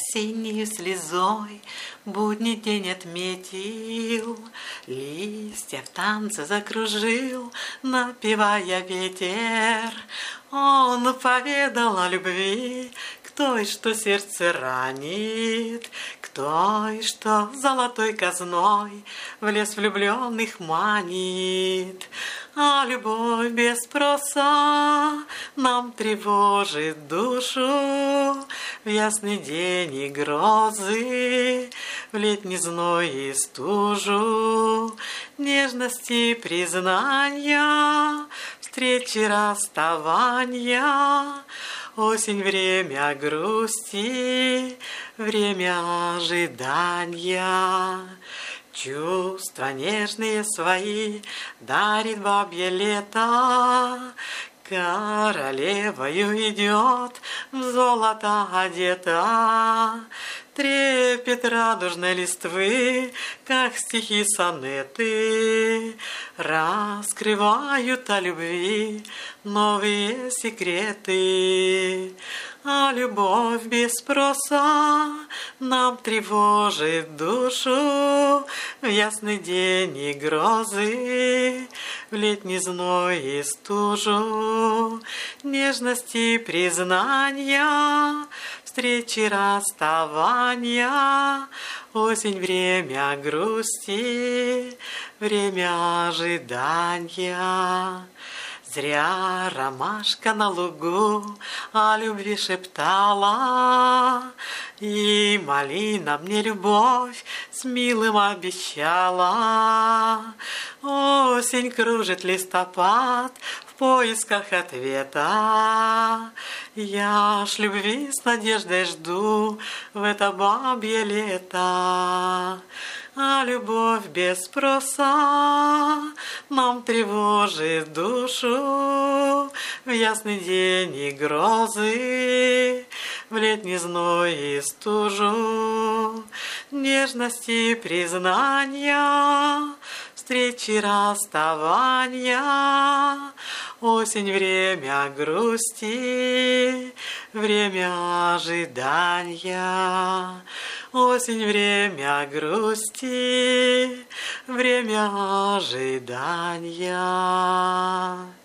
осеннею слезой будний день отметил, листья в танце закружил, напевая ветер. Он поведал о любви, к той, что сердце ранит, к той, что золотой казной в лес влюбленных манит. А любовь без спроса нам тревожит душу в ясный день и грозы, в летний зной и стужу, нежности признания, встречи расставания. Осень — время грусти, время ожидания. Чувства нежные свои дарит бабье лето, королевою идет, в золото одета. Трепет радужной листвы, как стихи сонеты, раскрывают о любви новые секреты. А любовь без спроса нам тревожит душу в ясный день и грозы, в летний зной и стужу, нежности признания, встречи расставания. Осень — время грусти, время ожидания. Зря ромашка на лугу о любви шептала, и малина мне любовь с милым обещала. Осень кружит листопад в поисках ответа. Я ж любви с надеждой жду в это бабье лето. А любовь без спроса нам тревожит душу в ясный день и грозы, в летний зной и стужу, нежности признания, встречи расставания. Осень — время грусти, время ожидания. Осень — время грусти, время ожидания.